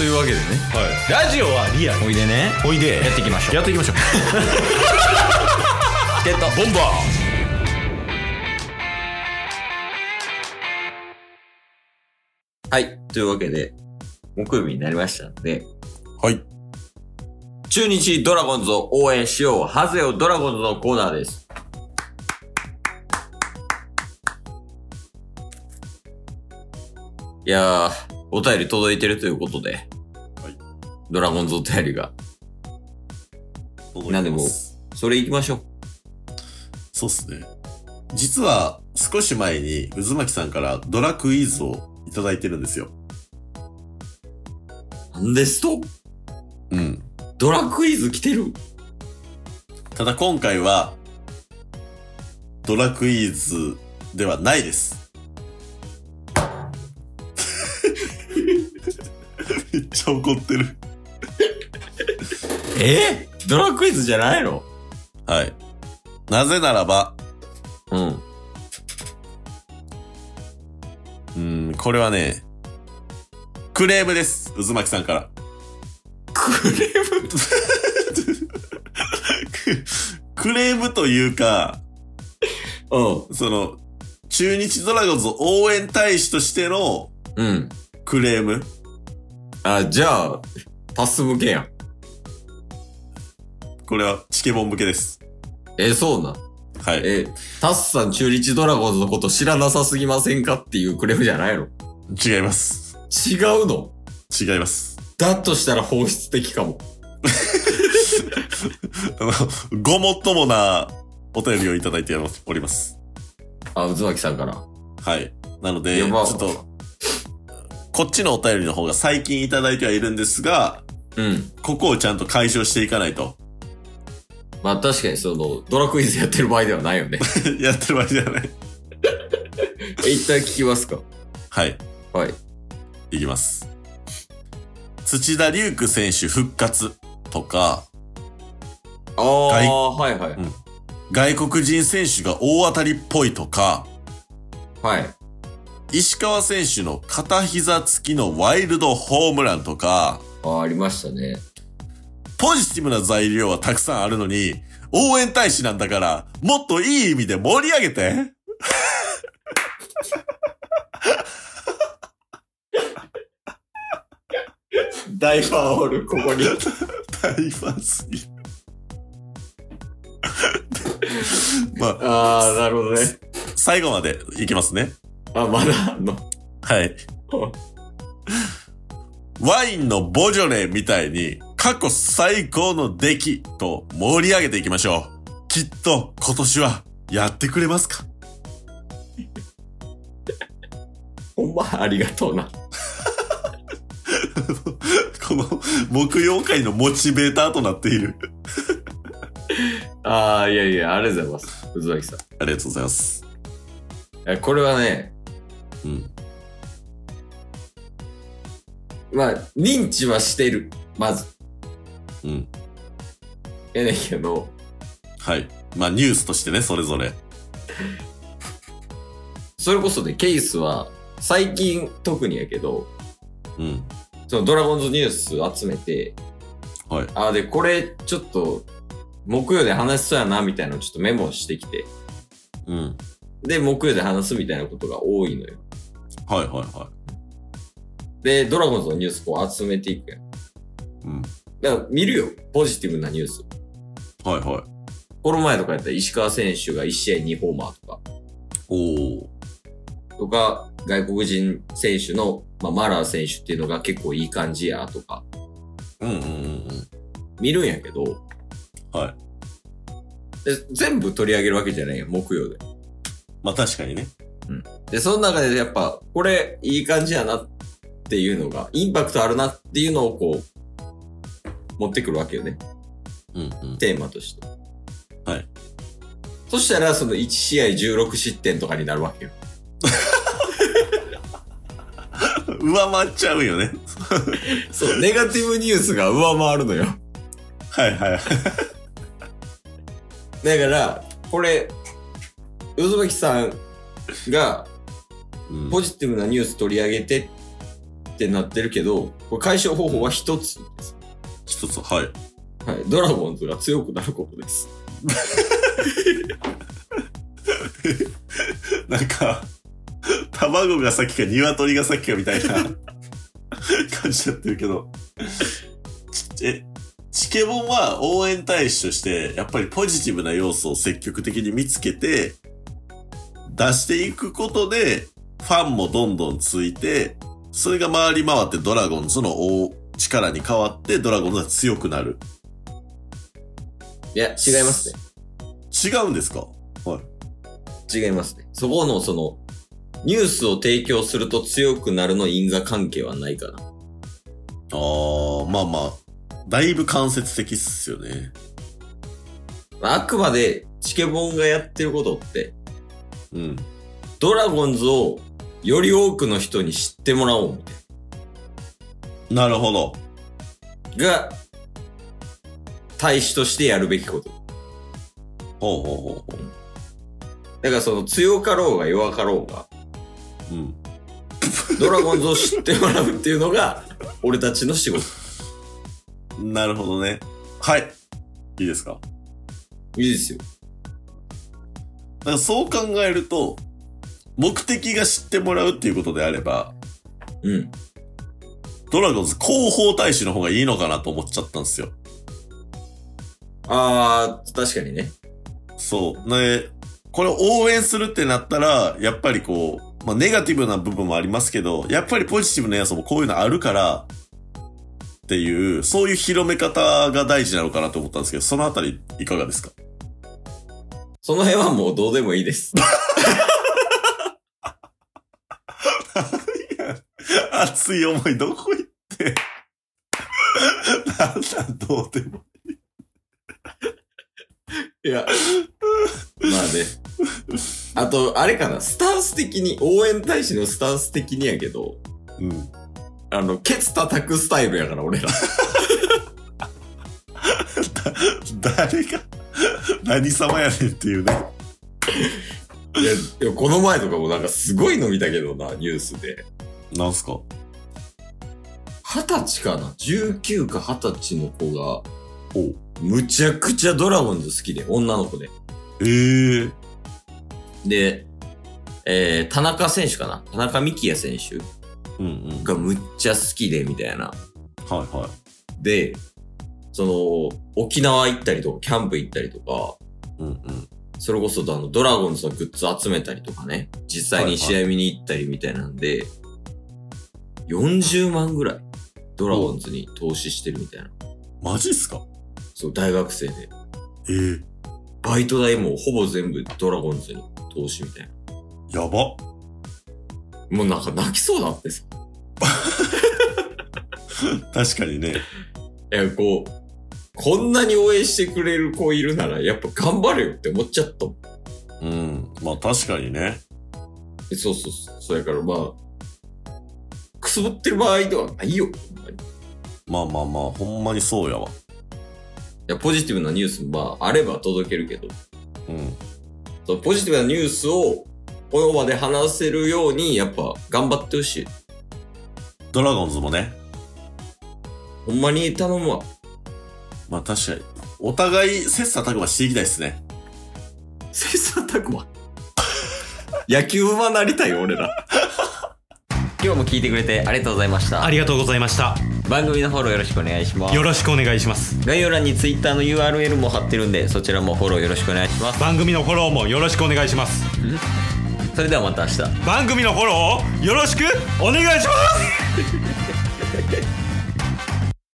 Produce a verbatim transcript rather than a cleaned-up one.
というわけでね、 はい、ラジオはリアル。 おいでね、 おいでやっていきましょう。 やっていきましょう。 チケットボンバー。はい、というわけで木曜日になりましたので、 はい、 中日ドラゴンズを応援しようハゼよドラゴンズのコーナーです。いやー、お便り届いてるということで、はい、ドラゴンズお便りがなんでもそれ行きましょう。 そうっすね。実は少し前に渦巻さんからドラクイズをいただいてるんですよ。 なんですと？ うん。 ドラクイズ来てる。 ただ今回はドラクイズではないです。めっちゃ怒ってる。 えー、ドラクイズじゃないの？ はい。なぜならば、 うん。 うーん、これはね、クレームです。渦巻さんから。 クレームクレームというか、 うん。 その、中日ドラゴンズ応援大使としての、 うん。 クレーム。 あ、じゃあ、パス向けやん。 これはチケボン向けです。 え、そうなん？ はい。 え、タスさん中日ドラゴンズのこと知らなさすぎませんかっていうクレームじゃないの？ 違います。 違うの？ 違います。 だとしたら本質的かも。 あの、ごもっともなお便りをいただいております。 あ、渦巻さんから。 はい。なので、ちまあ、 ょっと、こっちのお便りの方が最近いただいてはいるんですが、 うん。 ここをちゃんと解消していかないと。 まあ確かにその、ドラクイズやってる場合ではないよね。 やってる場合じゃない。 一旦聞きますか。 はい。 はい。 いきます。土田龍空選手復活とか、 ああ、はいはい、 うん。外国人選手が大当たりっぽいとか、 はい。 石川選手の片膝つきのワイルドホームランとか、 ああ、ありましたね。 ポジティブな材料はたくさんあるのに、応援大使なんだから、もっといい意味で盛り上げて。 大ファンおる、ここに。 大ファンすぎる。まあ、 ああ、なるほどね。 最後までいきますね。 あ、まだあんの？ はい。ワインのボジョレみたいに過去最高の出来と盛り上げていきましょう。きっと今年はやってくれますか？ ほんまありがとうな。 この木曜会のモチベーターとなっている。 ああ、いやいや、ありがとうございます。渦巻さん。 ありがとうございます。 これはね、 うん。 まあ、認知はしてる。まず。 うん。 やねんけど。 はい。まあ、ニュースとしてね、それぞれ。 それこそね、ケースは、最近特にやけど、 うん。 そのドラゴンズニュース集めて、 はい。 ああ、で、これ、ちょっと、木曜で話しそうやな、みたいなのをちょっとメモしてきて。 うん。 で、木曜で話すみたいなことが多いのよ。 はいはいはで、ドラゴンズのニュースこう集めていくやん。 い。うん。 だから見るよ。ポジティブなニュース。 はいはい。 この前とかやったら石川選手がいち試合にホーマーとか。 おー。 とか、外国人選手の、まあ、マラー選手っていうのが結構いい感じやとか。 うんうんうんうん。 見るんやけど。 はい。 で、全部取り上げるわけじゃないよ。木曜で。 まあ確かにね。 うん。で、その中でやっぱ、これいい感じやなっていうのが、インパクトあるなっていうのをこう、持ってくるわけよね。 うんうん。 テーマとして。 はい。 そしたら、そのいち試合じゅうろく失点とかになるわけよ。 上回っちゃうよね。 そう、ネガティブニュースが上回るのよ。 はいはい。 だから、これ、渦巻さんが、ポジティブなニュース取り上げてっってなってるけど、これ解消方法は一つです。 一つ、はい。 はい。ドラゴンズが強くなることです。 なんか、卵が先か鶏が先かみたいな感じになってるけど。え、チケボンは応援大使として、やっぱりポジティブな要素を積極的に見つけて、出していくことで、ファンもどんどんついて、それが回り回ってドラゴンズの力に変わってドラゴンズが強くなる。 いや、違いますね。 違うんですか？はい。 違いますね。そこのその、ニュースを提供すると強くなるの因果関係はないかな。 あー、まあまあ、だいぶ間接的っすよね。 あくまでチケボンがやってることって、 うん。 ドラゴンズをより多くの人に知ってもらおうみたいな。なるほど。 が、大使としてやるべきこと。 ほうほうほうほう。 だからその強かろうが弱かろうが、 うん。 ドラゴンズを知ってもらうっていうのが、俺たちの仕事。 なるほどね。はい。いいですか？ いいですよ。 だからそう考えると、目的が知ってもらうっていうことであれば、 うん。 ドラゴンズ広報大使の方がいいのかなと思っちゃったんですよ。 あー、確かにね。 そう。ね、これを応援するってなったら、やっぱりこう、まあネガティブな部分もありますけど、やっぱりポジティブな要素もこういうのあるから、っていう、そういう広め方が大事なのかなと思ったんですけど、そのあたりいかがですか？ その辺はもうどうでもいいです。 熱い思いどこ行ってなんだどうでもいい。 いや、まあね。あと、あれかな、スタンス的に、応援大使のスタンス的にやけど、 うん。 あの、ケツ叩くスタイルやから、俺ら。 だ、誰が、何様やねんっていうね。 いや、でもこの前とかもなんかすごいの見たけどな、ニュースで。 なんすか？ 二十歳かな ?じゅうきゅう か二十歳の子が、 おむちゃくちゃドラゴンズ好きで、女の子で。 ええー。 で、えー、田中選手かな田中幹也選手うんうん。 がむっちゃ好きで、みたいな。 はいはい。 で、その、沖縄行ったりとか、キャンプ行ったりとか、 うんうん。 それこそあの、ドラゴンズのグッズ集めたりとかね、実際に試合見に行ったりみたいなんで、はいはい、よんじゅうまんぐらいドラゴンズに投資してるみたいな。 マジっすか？ そう、大学生で。 ええー。 バイト代もほぼ全部ドラゴンズに投資みたいな。やば。 もうなんか泣きそうだってさ。 確かにね。 いや、こう、こんなに応援してくれる子いるなら、やっぱ頑張れよって思っちゃったもん。うん。まあ確かにね。 そうそうそう。それからまあ、くすぶってる場合ではないよ。ほんまに。 まあまあまあ、ほんまにそうやわ。 いや、ポジティブなニュースもまあ、あれば届けるけど。 うん。 そのポジティブなニュースを、この場で話せるように、やっぱ頑張ってほしい。 ドラゴンズもね。 ほんまに頼むわ。 まあ確かに。お互い切磋琢磨していきたいですね。 切磋琢磨野球馬なりたいよ、俺ら。今日も聞いてくれてありがとうございました。 ありがとうございました。 番組のフォローよろしくお願いします。 よろしくお願いします。 概要欄に Twitter の ユーアールエル も貼ってるんで、そちらもフォローよろしくお願いします。 番組のフォローもよろしくお願いします。 それではまた明日。 番組のフォローをよろしくお願いします